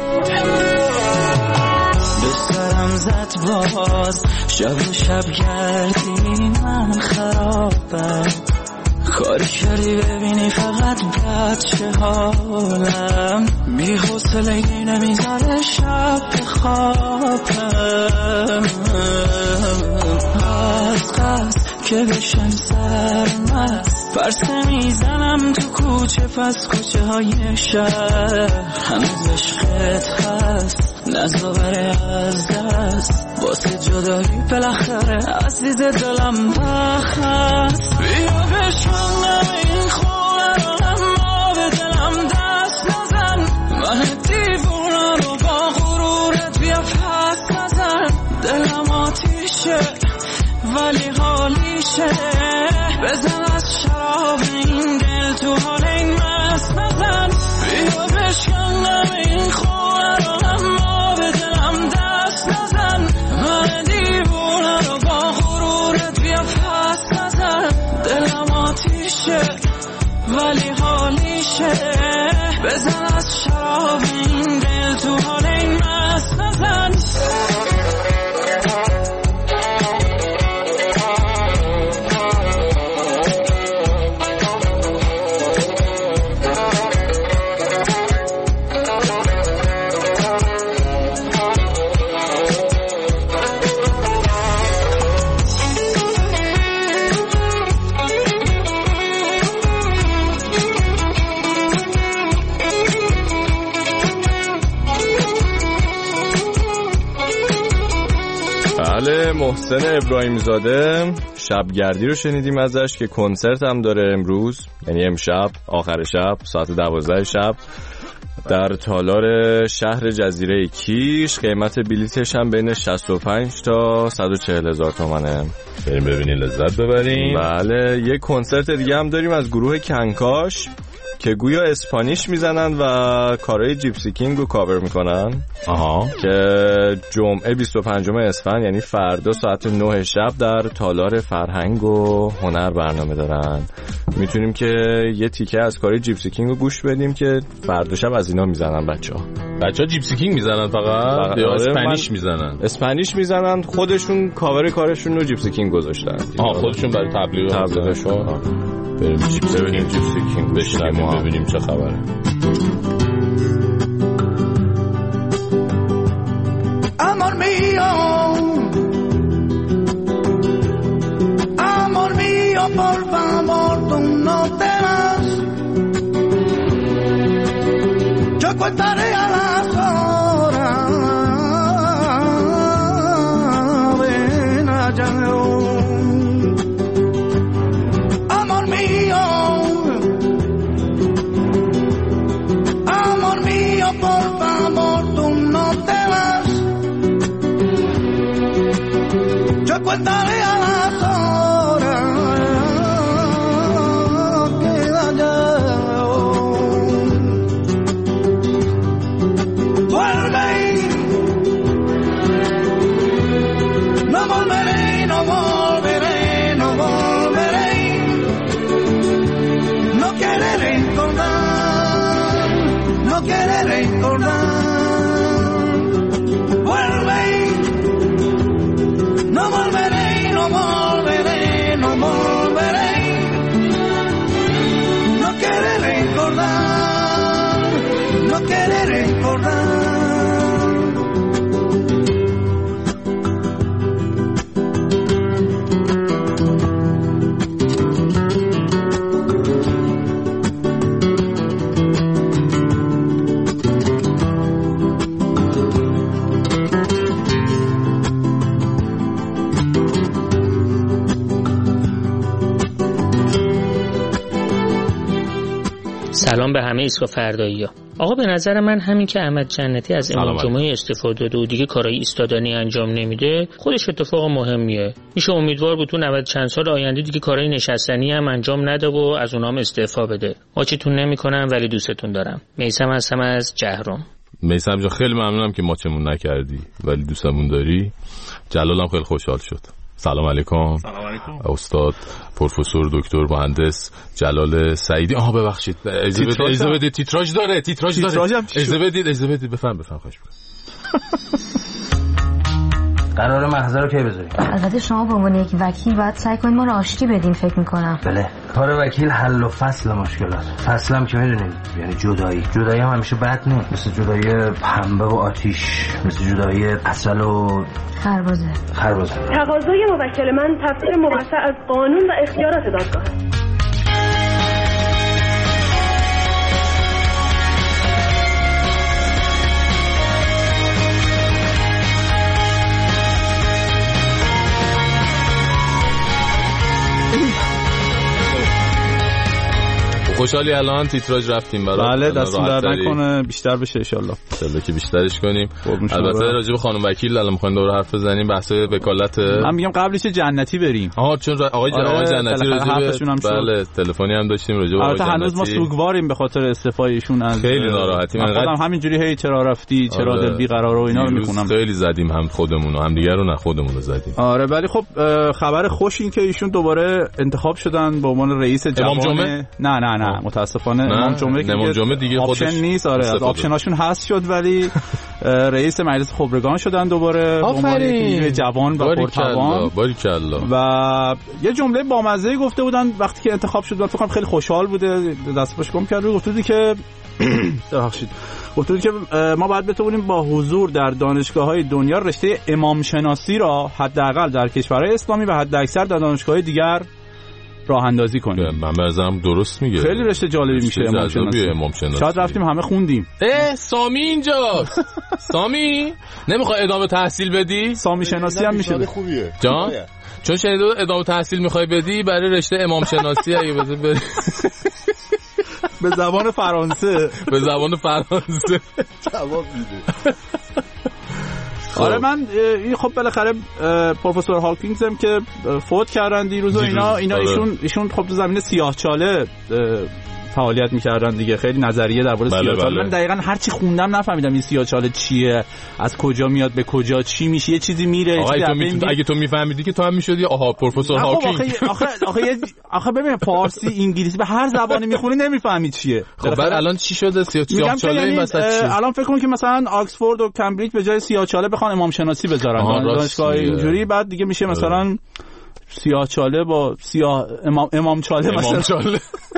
به سرم زد باز شب گردی من خرابم، کاری کردی ببینی فقط بچه حالم، بی حوصلگی نمیذاره شب بخوابم، از قصد که بشم سرمست فرس میزنم تو کوچه، پس کوچه های شهر هنوز عشقت هست، نزابره از دست واسه جدایی بالاخره عزیز دلم بخست، بیا بشونم این خونه رو اما به دلم دست نزن، من دیوونه رو با غرورت بیا پس نزن، دلم آتیشه ولی حالیشه، بزن از شراب این دل تو حال این مست نزن، بیا بشکنم این خونه رو اما به دلم دست نزن، من دیوونه رو با غرورت بیا پس نزن، دلم آتیشه ولی حالیشه، بزن از شراب این دل تو حال این مست نزن. محسن ابراهیم زاده شبگردی رو شنیدیم ازش که کنسرت هم داره امروز، یعنی امشب آخر شب ساعت 12 شب در تالار شهر جزیره کیش. قیمت بلیتش هم بین 65 تا 140 هزار تومنه. بریم ببینیم لذت ببریم. بله. یک کنسرت دیگه هم داریم از گروه کنکاش که گویا اسپانیش میزنن و کارهای جیپسی کینگ رو کاور میکنن. که جمعه 25 اسفند یعنی فردا ساعت 9 شب در تالار فرهنگ و هنر برنامه دارن. میتونیم که یه تیکه از کارهای جیپسی کینگ رو گوش بدیم که فردا شب از اینا میزنن بچه‌ها جیپسی کینگ میزنن فقط یا اسپانیش میزنن؟ اسپانیش میزنن، خودشون کاور کارشون رو جیپسی کینگ گذاشتن. خودشون برای تبلیغشون. بریم جیپسی کینگ بشنویم ببینیم چه خبره. Amor mío, por favor, tú no te vas. Yo contaré a las horas. Ven allá. Amor mío, por favor, tú no te vas. Yo contaré a las horas. Queda ya. Vuelve. No volveré, no volveré, no volveré. No quiere recordar, no quiere recordar. Vuelve. No volveré, no volveré, no volveré. No quiere recordar, no quiere recordar. سلام به همه ایسکا فردایی‌ها. آقا به نظر من همین که احمد جنتی از امام جمعه استفاده داده و دیگه کارهای ایستادانی انجام نمیده خودش اتفاق مهمیه. میشه امیدوار بود تو 90 چند سال آینده دیگه کارهای نشستنی هم انجام نده و از اونام استعفا بده. ماچتون نمیکنم ولی دوستتون دارم. میثم هستم از جهرم. میثم جان خیلی ممنونم که ماچمون نکردی ولی دوستمون داری. جلالم خیلی خوشحال شد. سلام علیکم. سلام علیکم. استاد پروفسور دکتر مهندس جلال سعیدی. ببخشید اجازه بدید تیتراژ داره. اجازه بدید بفهم خواهش می‌کنم. قرار محضر رو کی بذاریم؟ البته شما به عنوان یک وکیل باید سعی کنید ما رو آشتی بدین فکر می‌کنم. بله. کار وکیل حل و فصل مشکلات. فصل هم که می‌دونید یعنی جدایی هم همیشه بد نیست. مثل جدایی پنبه و آتیش، مثل جدایی عسل و خربزه. تقاضای موکل من تفسیر موسع از قانون و اختیارات دادگاه. خوشحالی الان تیتراژ رفتیم برای بله دستون در نکنه بیشتر بشه ان شاءالله که بیشترش کنیم. البته راجع به خانم وکیل الان می‌خوایم دور حرف بزنیم بحث وکالت. من میگم قبلش جنتی بریم. چون آقای جنتی راجع به بله تلفنی هم داشتیم راجع به آقای جنتی. هنوز ما سوگواریم به خاطر استعفایشون از خیلی ناراحتیم. من خودم همینجوری هی چرا رفتی چرا دل بیقرار و اینا رو میخونم. خیلی زدیم هم خودمون و هم دیگه رو نه خودمون رو زدیم. ولی خب خبر خوش این که ایشون دوباره انتخاب شدن به عنوان رئیس جوان. نه متاسفانه امام جمعه دیگه آپشن نیست. از آپشناشون هست شد ولی رئیس مجلس خبرگان شدن دوباره به عنوان یک جوان و پرتوان. باریکالله. و یه جمله بامزه گفته بودن وقتی که انتخاب شد. من فکر کنم خیلی خوشحال بوده دست باش گم کرد. گفته بود که ما باید بتونیم با حضور در دانشگاه‌های دنیا رشته امام شناسی را حداقل در کشورهای اسلامی و حداکثر در دنشگاه‌های دیگر راه اندازی کنیم. من بازم درست میگه. خیلی رشته جالبی میشه امام شناسی. شاید رفتیم همه خوندیم. سامی اینجاست. سامی نمیخوای ادامه تحصیل بدی؟ سامی شناسی هم میشه. خوبیه. جان؟ چون شنیدم ادامه تحصیل میخوای بدی برای رشته امام شناسی اگه بذاری به زبان فرانسه جواب میده. آره من خب بالاخره پروفسور هاکینگز هم که فوت کردن دیروز و اینا ایشون خب تو زمینه سیاهچاله فعالیت می‌کردن دیگه، خیلی نظریه درباره سیاهچاله. من دقیقاً هر چی خوندم نفهمیدم این سیاهچاله چیه، از کجا میاد به کجا، چی میشه، یه چیزی میره. اگه تو میفهمیدی که تو هم میشدی آها پروفسور هاکینگ. آخه ببین فارسی انگلیسی به هر زبانی میخونی نمیفهمی چیه. خب بعد الان چی شده سیاهچاله این وسط چی؟ الان فکر کن که مثلا آکسفورد و کمبریج به جای سیاهچاله بخوان امام شناسی بذارن دانشگاه اینجوری، بعد دیگه میشه مثلا سیاهچاله با امام چاله مثلا.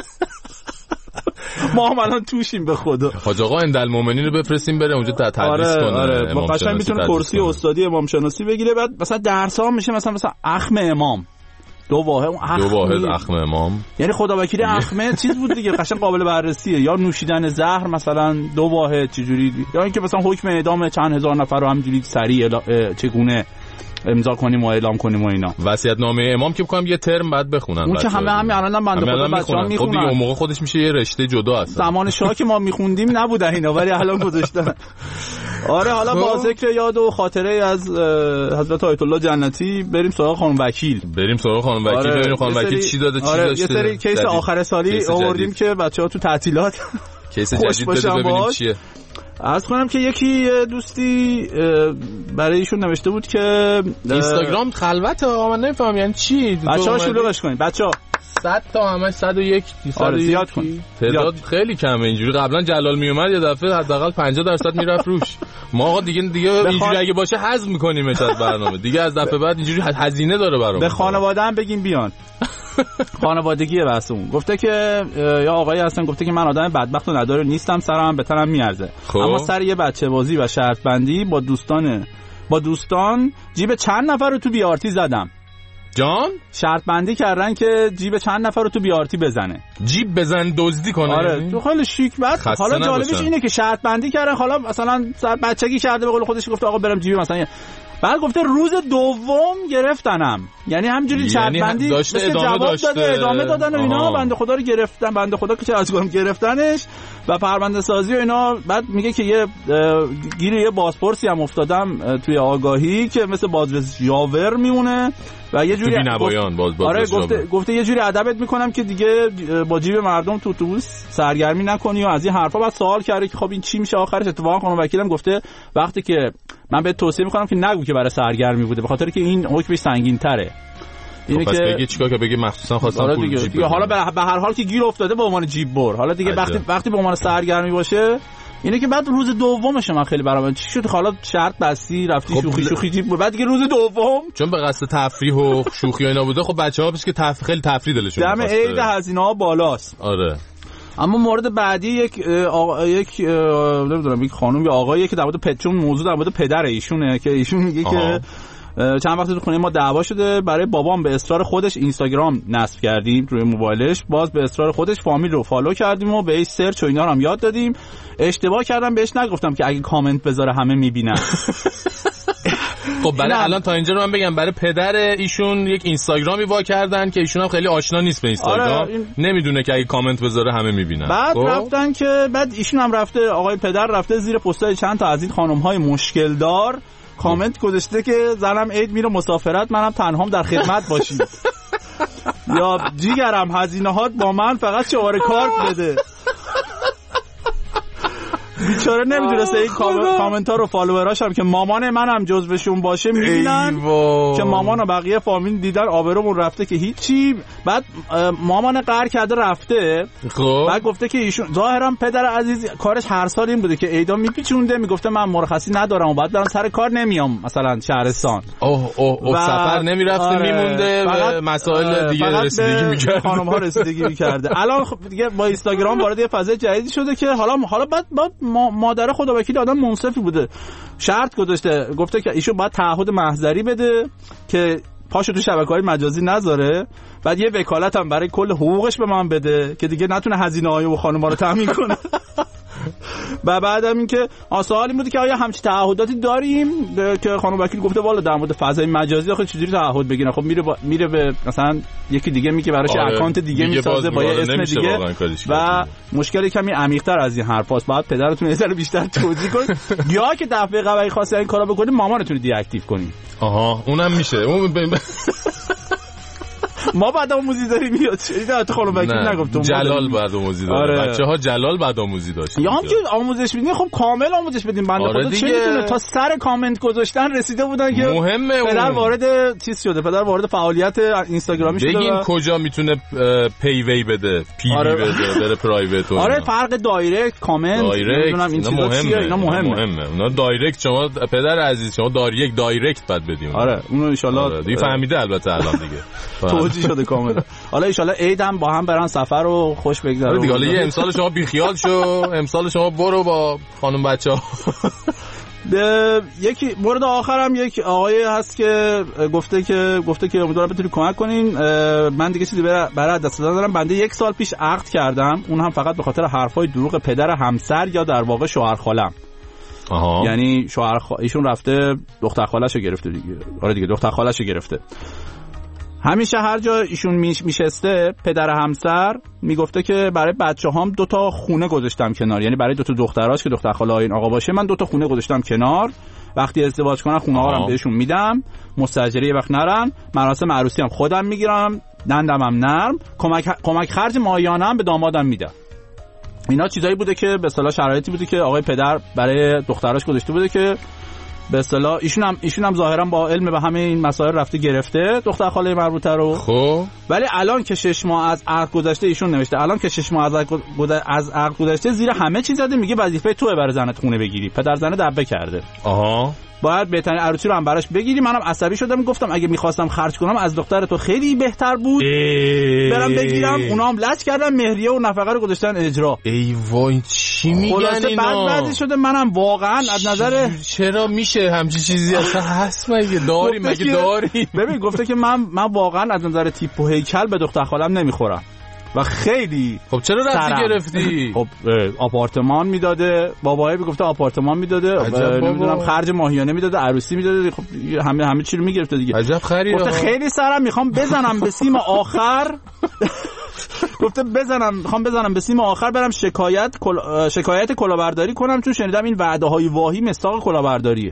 ما هم الان توشیم به خدا. حاج آقا اندالمومنی رو بفرستیم بره اونجا تدریس کنه. آره با قشنگ میتونه کرسی استادی امام شناسی بگیره. بعد مثلا درس‌ها میشه مثلا اخم امام، دو واحد اخم امام، یعنی خدا وکیل اخمه چیز بود دیگه، قشنگ قابل بررسیه. یا نوشیدن زهر مثلا دو واحد چجوری، یا اینکه مثلا حکم اعدام چند هزار نفر رو همینجوری سریع چگونه امضا کنیم و اعلام کنیم و اینا. وصیت‌نامه امام که بکنم یه ترم بعد بخونن. اون که همه الان بنده خدا بچه‌ها میخونن. خب دیگه اون موقع خودش میشه یه رشته جدا هست. زمان شاه که ما میخوندیم نبودن اینا، ولی الان گذاشتن. آره حالا با ذکر یاد و خاطره از حضرت آیت الله جنتی بریم سراغ خانم وکیل. ببینیم خانم وکیل چی داده چی داشته. یه سری کیس آخر سالی آوردیم که بچه‌ها تو تعطیلات کیس جدید بده ببینیم چیه. عرض کنم که یکی دوستی برای ایشون نوشته بود که اینستاگرام خلوته آقا، من نمیفهم یعنی چی. بچه‌ها شلوغش کنید بچه‌ها. 100 تا همش 101 زیاد کن. تعداد خیلی کمه. اینجوری قبلا جلال می اومد یه دفعه حداقل 50% میرفت روش. ما آقا دیگه اینجوری اگه باشه حذف می‌کنیم از برنامه دیگه. از دفعه بعد اینجوری هزینه داره برام. به خانواده هم بگیم بیان. خانوادگیه بحثمون. گفته که یا آقایی هستن، گفته که من آدم بدبخت و نداره نیستم، سرم به تنم میارزه، اما سر یه بچه بازی و شرط بندی با دوستان جیب چند نفر رو تو بیارتی زدم. جان شرط بندی کردن که جیب چند نفر رو تو بیارتی بزنه، جیب بزن دزدی کنه. آره تو خیلی شیک. بعد حالا جالبش اینه که شرط بندی کردن، حالا مثلا بچگی کرده به قول خودش، گفته آقا برم جیب مثلا، بعد گفته روز دوم گرفتنم، یعنی همجوری شرط بندی داشته ادامه دادن و اینا. بنده خدا رو گرفتن، بنده خدا که چه از گفتم گرفتنش و پرونده سازی و اینا. بعد میگه که یه گیر یه بازپرسی هم افتادم توی آگاهی که مثل بازرس یاور میمونه و یه جوری گفته یه جوری ادبت میکنم که دیگه با جیب مردم تو اتوبوس سرگرمی نکنی و از این حرفا. بعد سوال کرده که خب این چی میشه آخرش. اتفاقا خانم وکیلم گفته وقتی که من بهت توصیه میکنم که نگو که برای سرگرمی بوده، به خاطر که این حکمش سنگین تره. اینه که بگی چیکار که بگی مخصوصا خواستم پول جیب. حالا به هر حال که گیر افتاده به عنوان جیب بر، حالا دیگه وقتی به عنوان سرگرمی باشه اینه که بعد روز دومش من خیلی برام چی شد، حالا شرط بستی رفتی خب شوخی جیب بر، بعد دیگه روز دوم چون به قصد تفریح و شوخی و اینا بوده، خب بچه‌ها پیش که خیلی تفریح دلشون دم عید هزینه‌ها بالاست. آره. اما مورد بعدی یک نمیدونم یک خانم یا آقایی که در مورد پترون موضوع در مورد پدر ایشونه که ایشون میگه که چند وقت تو خونه ما دعوا شده، برای بابام به اصرار خودش اینستاگرام نصب کردیم روی موبایلش، باز به اصرار خودش فامیل رو فالو کردیم و بهش سرچ و اینا رو هم یاد دادیم. اشتباه کردم بهش نگفتم که اگه کامنت بذاره همه میبینن. خب بله الان تا اینجا رو من بگم برای پدر ایشون یک اینستاگرامی وا کردن که ایشون هم خیلی آشنا نیست به اینستاگرام. نمیدونه که اگه کامنت بذاره همه میبینن. بعد رفتن که بعد ایشون هم رفته، آقای پدر رفته زیر پستای چند تا از این خانم‌های مشکل دار کامنت گذاشته که زنم عید میره مسافرت، منم تنهام در خدمت باشید. یا جیگرم هزینه‌هات با من فقط شماره کارت بده. بیچاره نمیدونسته این کامنت ها رو فالووراش هم که مامان منم جزوشون باشه میبینن که مامان و بقیه فامیل دیدن آبرومون رفته که هیچی. بعد مامان قهر کرده رفته. بعد گفته که ایشون ظاهرا پدر عزیز کارش هر سال این بوده که عیدا میپیچونده، میگفته من مرخصی ندارم و بعد دارم سر کار نمیام مثلا شهرستان. سفر نمیرفته میمونده، مسائل دیگه رسیدگی میکرده، خانم ها رسیدگی میکرده. الان دیگه با اینستاگرام وارد یه فضای جدیدی شده که حالا بعد مادر خدا وکیل آدم منصفی بوده، شرط گذاشته، گفته که ایشون باید تعهد محضری بده که پاشو تو شبکه‌های مجازی نذاره، بعد یه وکالت هم برای کل حقوقش به من بده که دیگه نتونه هزینه‌های و خانم‌ها رو تامین کنه. و بعدم این که سوالی بود که آیا همچین تعهداتی داریم که خانم وکیل گفته والا در مورد فضای مجازی آخه چجوری تعهد بگیرن؟ خب میره به مثلا یکی دیگه میگه براش اکانت دیگه میسازه با یه اسم دیگه و مشکلی کمی عمیق‌تر از این حرفاست. بعد پدرتون یه ذره بیشتر توضیح کنید یا که دفعه قبلی خواسته این کارا بکنید مامانتون رو دی اکتیو کنید. آها اونم میشه. اون ما بعد آموزی داریم میاد چه تو خانم وکیل نگفتم جلال بعد آموزی داره. بچه‌ها جلال بعد آموزی داشتن یا هم که آموزش میدین خب کامل آموزش بدیم. بنده خدا چه میتونه تا سر کامنت گذاشتن رسیده بودن که مهمه پدر وارد چیز شده، پدر وارد فعالیت اینستاگرامی شده. بگین کجا میتونه پی وی بده، پی وی بده، بره پرایوت. آره فرق دایرکت کامنت نمیدونم این چیزا چیه، اینا مهمه. اونا دایرکت شما پدر عزیز شما دایرکت بعد بدیم. آره اونو ان شاء الله دیگه فهمیده البته الان دیگه توجیه شده کاملا. حالا ان شاء الله عیدم با هم برن سفر رو خوش بگذره دیگه. حالا یه امسال شما بیخیال شو، امسال شما برو با خانم بچه‌ها. یکی مورد آخرم یک آقای هست که گفته که امیدوارم بتونید کمک کنین. من دیگه چیزی برای دست دادم. بنده 1 سال پیش عقد کردم، اون هم فقط به خاطر حرفای دروغ پدر همسر یا در واقع شوهر خالم. یعنی ایشون رفته دختر خاله‌شو گرفته دیگه. آره دیگه دختر خاله‌شو گرفته. همیشه هر جا ایشون میشسته پدر همسر میگفته که برای بچه‌هام 2 تا خونه گذاشتم کنار، یعنی برای 2 تا دختراش که دختر خاله این آقا باشه من 2 تا خونه گذاشتم کنار. وقتی ازدواج کنن خونه ها رو بهشون میدم، مستاجره وقت نرن، مراسم عروسی هم خودم میگیرم، دندمم نرم، کمک خرج ماهیانه هم به دامادم میدم. اینا چیزایی بوده که به اصطلاح شرایطی بوده که آقای پدر برای دختراش گذاشته بوده که به اصطلاح ایشون هم ظاهرا با علم به همه این مسائل رفته گرفته دختر خاله مربوطه رو. خب ولی الان که 6 ماه از عقد گذشته ایشون نوشته الان که 6 ماه از عقد گذشته زیر همه چیز زده میگه وظیفه توئه برای زنت خونه بگیری. پدر زنه دبه کرده. باید بهترین عروسی رو هم براش بگیری. منم عصبی شدم گفتم اگه می‌خواستم خرج کنم از دختر تو خیلی بهتر بود برام بگیرم. اونا هم لج کردن مهریه و نفقه رو گذاشتن اجرا. ای وای چی میگن اینا؟ بعد شده منم واقعا از نظر چرا میشه همچین چیزی اصلا هست مگه داری؟ ببین گفته که من واقعا از نظر تیپ و هیکل به دختر خالم نمیخورم و خیلی. خب چرا رفتی گرفتی؟ خب آپارتمان میداده، بابایی میگفته آپارتمان میداده، نمیدونم خرج ماهیانه میداده، عروسی میداده. خب همه چی رو میگرفته دیگه. عجب خریه. گفته خیلی سرم میخوام بزنم به سیم آخر. گفته میخوام بزنم به سیم آخر برم شکایت کلاهبرداری کنم چون شنیدم این وعده های واهی مصداق کلاهبرداریه.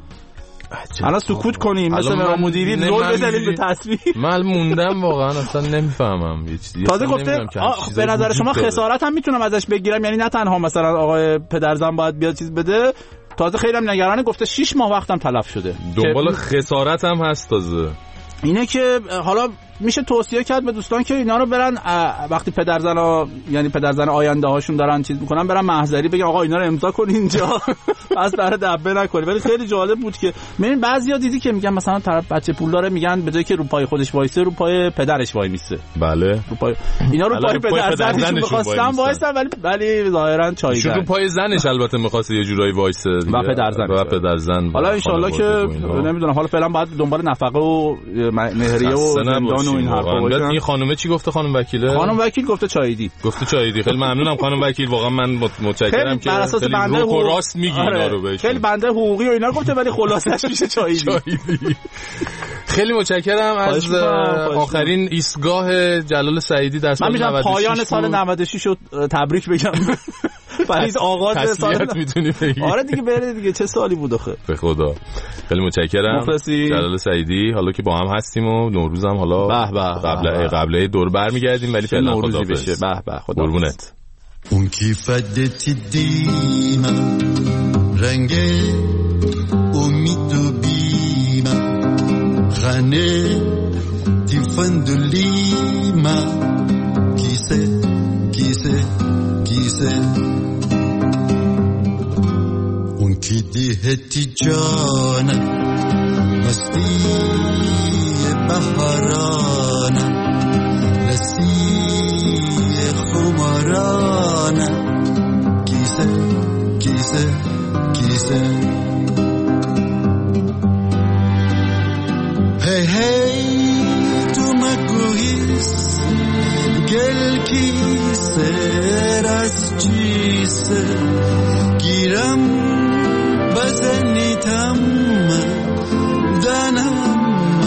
الان سکوت کنیم مثلا مدیری زور بزنیم به تصویر. من موندم واقعا اصلا نمیفهمم یه چیزی. تازه گفته به نظر شما خسارت هم میتونم ازش بگیرم، یعنی نه تنها مثلا آقای پدرزن باید بیاد چیز بده، تازه خیلی هم نگرانه. گفته 6 ماه وقتم تلف شده. دنبال خسارت هم هست. تازه اینه که حالا میشه توصیه کرد به دوستان که اینا رو برن وقتی پدرزن آینده هاشون دارن چیز میکنن برن محضری بگن آقا اینا رو امضا کن اینجا از برای دبه نکنی. ولی خیلی جالب بود که ببین بعضیا دیدی که میگن مثلا طرف بچه پول داره میگن به جای که رو پای خودش وایسه رو پای پدرش وای میسته. بله اینا رو پای پدرزنشون می‌خواستن وایسن ولی ظاهرا چاییدن. رو پای زنش البته می‌خواسته یه جورایی وایسه و پدرزن. حالا ان شاءالله که نمیدونم حالا فعلا باید دنبال نفقه و مهریه و زندان و این حرفا باشه. این خانومه چی گفته؟ خانم وکیله؟ خانم وکیل گفته چاییدی. خیلی ممنونم خانم وکیل، واقعا من متشکرم که خیلی روح و راست میگی اینا رو بهش. خیلی بنده حقوقی و اینا گفته ولی خلاصش میشه چاییدی. خیلی متشکرم. از آخرین ایستگاه جلال سعیدی در سال 96 من پایان سال 96 رو تبریک بگم. برای آغاز سال میتونی بگی. آره دیگه بره دیگه چه سالی بود آخه. به خدا خیلی متشکرم جلال سعیدی. حالا که با هم هستیم و نوروز هم حالا قبل دور برمیگردیم ولی فعلا خدا بشه. به خدا قربونت. اون کیفت دیدیم رنگ امید و بیم غنه تیفندلیم کیسه اون کی دیهتی جان مستی بهاران نسی خماران کیسه هی تو مگویست گل کیسه رسچیسه گیرم بزنیتم دنم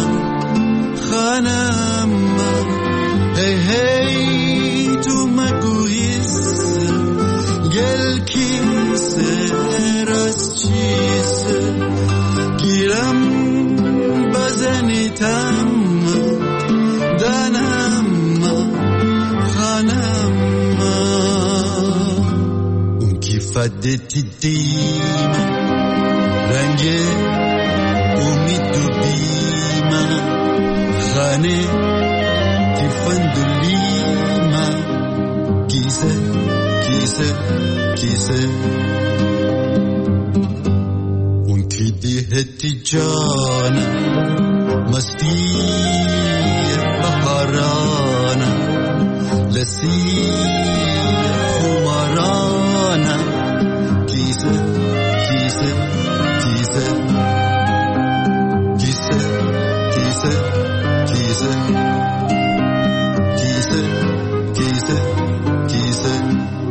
خانم هی هی تو مگویز گل کیسه رسچیسه گیرم بزنیتم دنم خانم اون کی فدتی دیم رنگ امید و بیم خانه کی فندلیم کیسه کیسه کیسه اون کی دیهتی جان مستی بهاران لسی خماران کیسه کیسه کیسه کیسه کیسه کیسه کیسه کیسه کیسه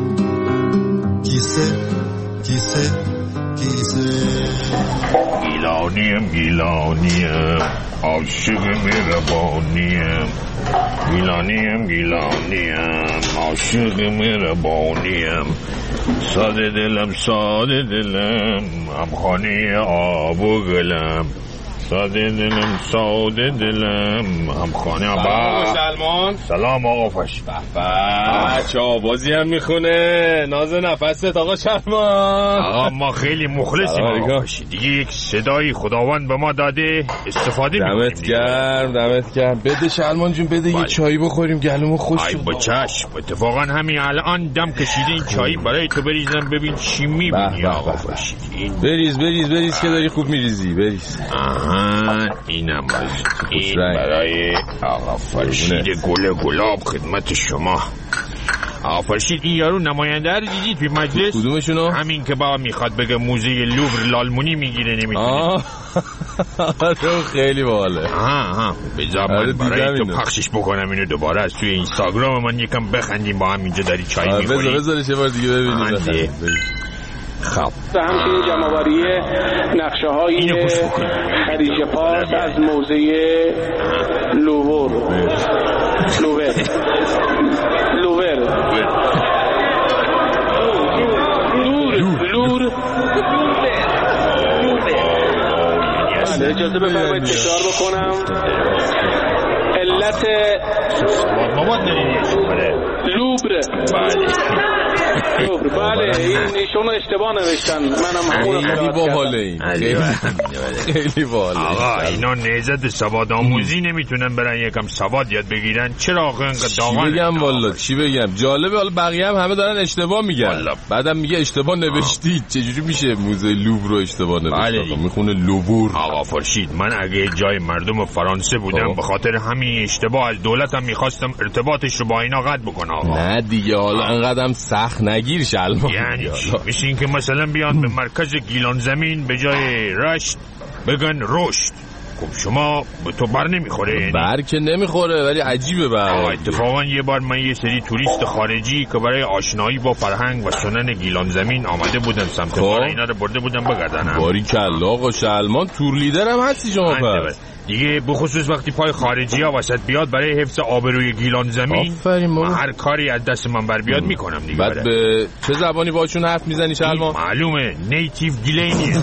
کیسه کیسه کیسه گیلانیم گیلانیم عاشق مهربانیم گیلانیم گیلانیم عاشق مهربانیم ساده دلم همخانه آب و گلم ساده دلم همخانه آقا سلمان. سلام آقا فش چه آوازی هم میخونه ناز نفست آقا سلمان. آقا ما خیلی مخلصیم آقا فش دیگه یک صدای خداوند به ما داده استفاده میکنیم. دمت گرم بده سلمان جون بده یه چایی بخوریم گلومو خوش شد. با چشم اتفاقا همین الان دم کشیده این چایی برای تو بریزم ببین چی میبینی آقا فش. بریز که داری خوب میریزی بریز. اینم این برای آقا فرشید گلاب خدمت شما. آقا فرشید این یارو نماینده رو دیدید توی مجلس؟ کدومشونو؟ همین که با میخواد بگه موزه لوور لالمونی میگیره نمیتونه. تو خیلی باحاله. بذار من برای تو پخشش بکنم اینو دوباره از توی اینستاگرام من یکم بخندیم با هم اینجا داری چای میخوریم. بذارش یه بار دیگه ببینیم. خب همچنین جمع‌آوری نقشه‌های خلیج فارس از موزه لوور اجازه بفرمایید تکرار بکنم. علت لوبر بله ایشون اشتباه نوشتن منم همون خیلی باحاله این خیلی باحاله. آقا اینا نهضت سواد آموزی نمیتونن برن یکم سواد یاد بگیرن؟ چرا آقا اینقدر داغن؟ چی بگم والا چی بگم جالبه. حالا بقیه هم همه دارن اشتباه میگن بعدم میگه اشتباه نوشتید. چجوری میشه موزه لوور رو اشتباه نوشت؟ میخونه لوور. آقا فرشید من اگه جای مردم فرانسه بودم به خاطر همین اشتباه از دولتم میخواستم ارتباطش رو با اینا قطع بکنم. آقا نه دیگه حالا انقدرم سخت نگیر شلمان. یعنی میشه این که مثلا بیان به مرکز گیلان زمین به جای رشت بگن رشد. خب شما به تو بر نمیخوره؟ بر که نمیخوره ولی عجیبه. بر اتفاقا یه بار من یه سری توریست خارجی که برای آشنایی با فرهنگ و سنن گیلان زمین آمده بودن سمت ما اینا رو برده بودن بگردن. باریکلا آقا شلمان تور لیدر هم هستی شما پس دیگه بخصوص وقتی پای خارجی ها وسط بیاد برای حفظ آبروی گیلان زمین من هر کاری از دست من بر بیاد میکنم دیگه. بعد به چه زبانی باشون حرف میزنی شلمان؟ معلومه نیتیو گیلینیه.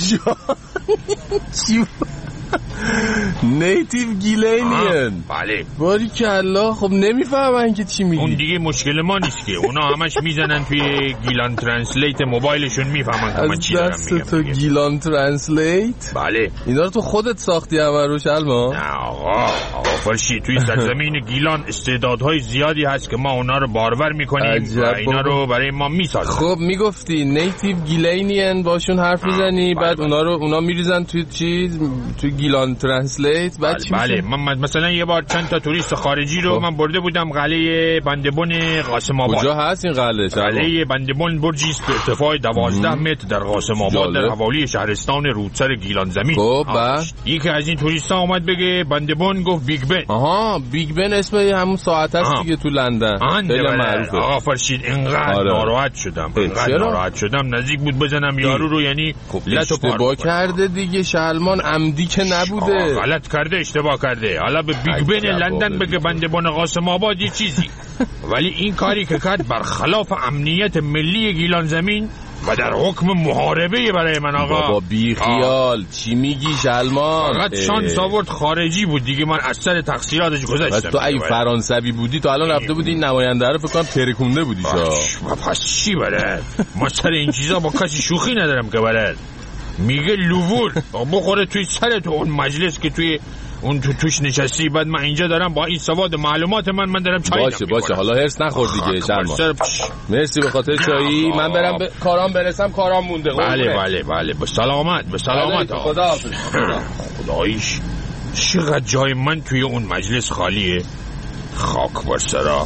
نیتیو گیلینین. بله باریکلا. خب نمیفهمن که چی میگی. اون دیگه مشکل ما نیست که اونا همش میزنن توی گیلان ترنسلیت موبایلشون میفهمن که من چی دارم میگم. از دست تو گیلان ترنسلیت؟ بله. اینا رو تو خودت ساختی همه رو شلمان؟ نه آقا فرشید توی سرزمین گیلان استعدادهای زیادی هست که ما اونا رو بارور میکنیم و اینا رو برای ما میسازن. خب میگفتی نیتیو گیلینین باشون حرف میزنی بعد اونا میریزن توی چیز توی گیلان ترنسلیت بعد بله من مثلا یه بار چند تا توریست خارجی رو من برده بودم قلعه بندبن قاسم آباد. کجا هست این قلعه؟ قلعه بندبن برجی است به ارتفاع 12 متر در قاسم آباد در حوالی شهرستان رودسر گیلان زمین. خب یکی از این توریستا اومد بگه بندبن، گفت بیگ بن. آها بیگ بن اسم همون ساعت است دیگه تو لندن، خیلی معروفه. آقا فرشید اینقدر ناراحت شدم نزدیک بود بزنم یارو رو، یعنی لتو اشتباه کرده دیگه شلمان، عمدی که نبوده، غلط کرده، اشتباه کرده. حالا به بیگ بن لندن بگه بندبن قاسم آباد یه چیزی، ولی این کاری که کرد برخلاف امنیت ملی گیلان زمین و در حکم محاربه برای من. آقا بابا بی خیال چی میگی شلمان؟ فقط شانس آورد خارجی بود دیگه، من از سر تقصیراتش گذشتم. تو ای فرانسوی بودی تو الان رفته بودی این نماینده رو فکر کنم ترکونده بودی. پس چی بلد؟ ما سر این چیزا با کسی شوخی ندارم که بلد. میگه لوور بخوره توی سر تو اون مجلس که توی اون توش نشستی، بعد من اینجا دارم با این سواد معلومات من دارم چای باشه حالا هرس نخور دیگه شرمان. مرسی به خاطر چایی. من برم به کارام برسم، کارام مونده. بله به سلامت خدا خداییش چقدر جای من توی اون مجلس خالیه. خاک بر سرا.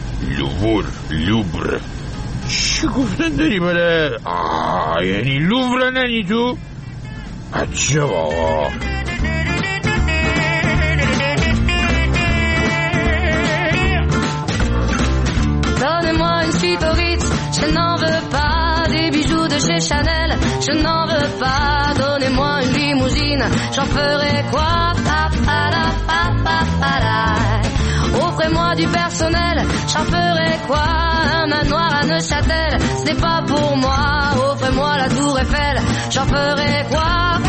لوبر چی گفتن داری بره؟ یعنی لوور ننی تو؟ عجب آقا. Donnez-moi une suite au Ritz, je n'en veux pas. Des bijoux de chez Chanel, je n'en veux pas. Donnez-moi une limousine, j'en ferai quoi? Offrez-moi du personnel, j'en ferai quoi? Un manoir à Neuchâtel, ce n'est pas pour moi. Offrez-moi la tour Eiffel, j'en ferai quoi?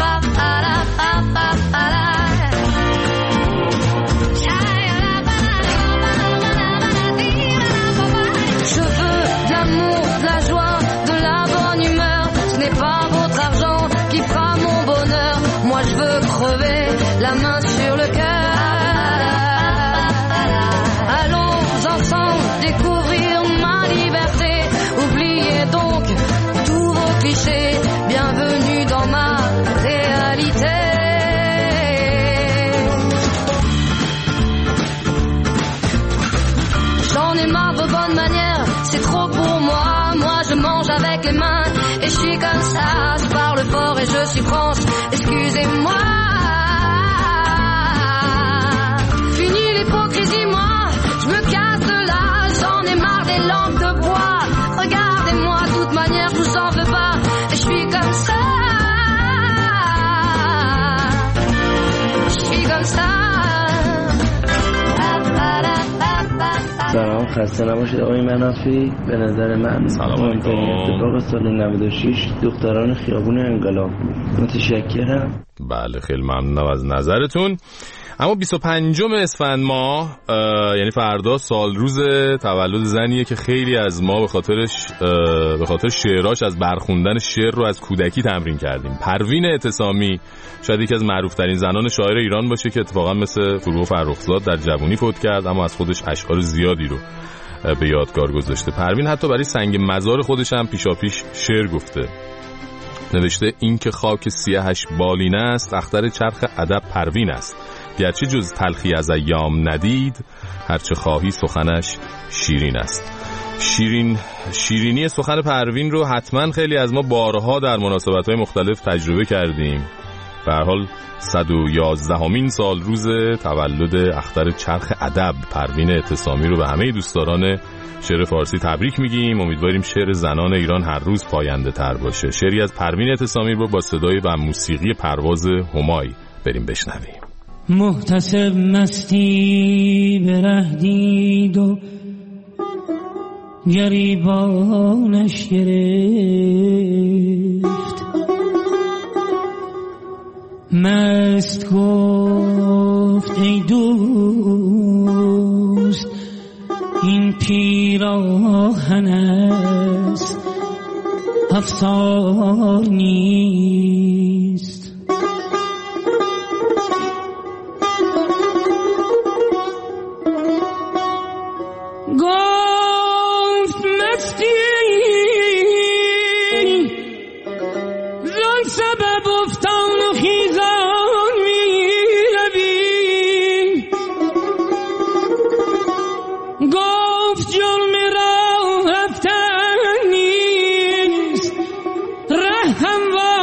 Je veux de l'amour, de la joie, de la bonne humeur. Ce n'est pas votre argent qui fera mon bonheur. Moi je veux crever la main sur le cœur. Allons ensemble découvrir ma liberté. Oubliez donc tous vos clichés. Bienvenue dans ma réalité. J'en ai marre de vos bonnes manières, c'est trop pour moi. Moi je mange avec les mains et je suis comme ça. Je parle fort et je suis France, excusez-moi. Fini l'hypocrisie, moi je me casse de là. J'en ai marre des lampes de bois. Regardez-moi, de toute manière je vous en veux pas. Et je suis comme ça. Je suis comme ça. سلام، خسته نباشید آقای منافی. به نظر من مهمترین اتفاق سال 96 دختران خیابون انقلاب. متشکرم. بله خیلی ممنونم از نظرتون. اما 25 اسفند ماه یعنی فردا سال روز تولد زنیه که خیلی از ما به خاطر شعراش از برخوندن شعر رو از کودکی تمرین کردیم. پروین اعتصامی شاید یکی از معروف‌ترین زنان شاعر ایران باشه که اتفاقا مثل فروغ فرخزاد در جوانی فوت کرد، اما از خودش اشعار زیادی رو به یادگار گذاشته. پروین حتی برای سنگ مزار خودش هم پیشاپیش شعر گفته. نوشته این که خاک سیاهش بالین است، اختر چرخ ادب پروین است. گرچه جز تلخی از ایام ندید، هرچه خواهی سخنش شیرین است. شیرینی سخن پروین رو حتما خیلی از ما بارها در مناسبت‌های مختلف تجربه کردیم. به هر حال 111مین سال روز تولد اختر چرخ ادب پروین اعتصامی رو به همه دوستداران شعر فارسی تبریک میگیم. امیدواریم شعر زنان ایران هر روز پاینده تر باشه. شعری از پروین اعتصامی رو با صدای و موسیقی پرواز همای بریم بشنویم. محتسب مستی به ره دید و گریبانش گرفت، مست گفت ای دوست این پیراهن است افسار نیست. گفت مستی زن سبب افتان و خیزان می هموار